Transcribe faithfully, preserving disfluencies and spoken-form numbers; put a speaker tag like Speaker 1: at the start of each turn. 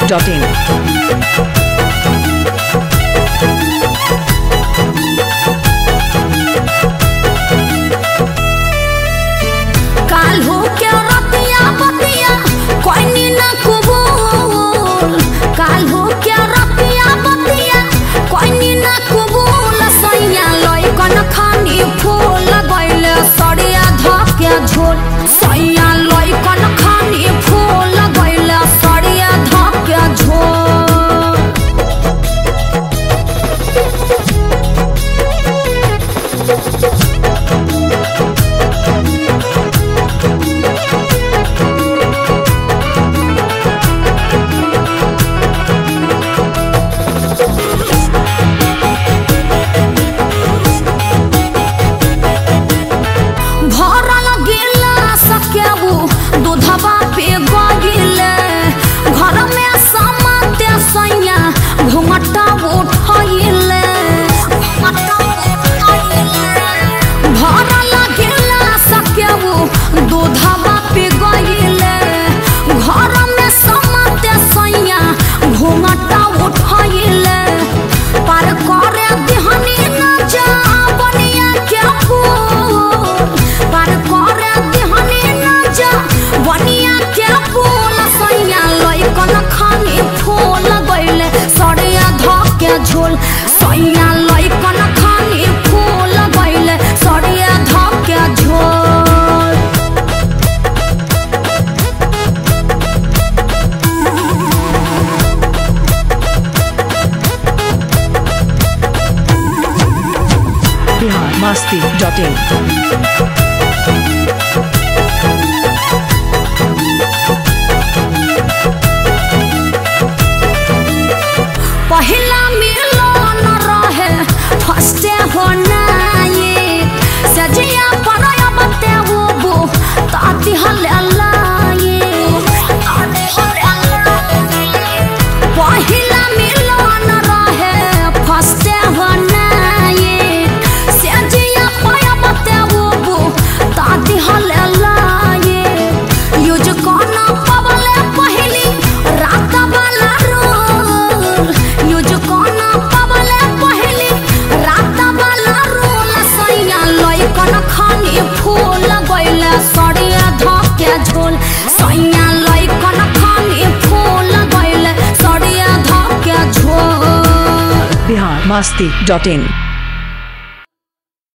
Speaker 1: Dot in. झोल सैया लइकन खानी फूल गइले सड़िया धके झोल। Bihar Masti dot in.
Speaker 2: पहिला मिलन रहे फस्टे होना ये सजिया पर बते वो बो ताती हल्ला ये पहिला मिलन रहे फस्टे होना ये सजिया पर बते वो बो ताती हल्ला ये यूज कोना पवले पहली रात वाला रोल यूज कोना पवले पहली रात वाला रोल सैया लइकन खानी फूल गइले सड़िया धके झोल सैया लइकन खानी फूल गइले सड़िया धके झोल।
Speaker 1: बिहार मस्ती डॉट इन।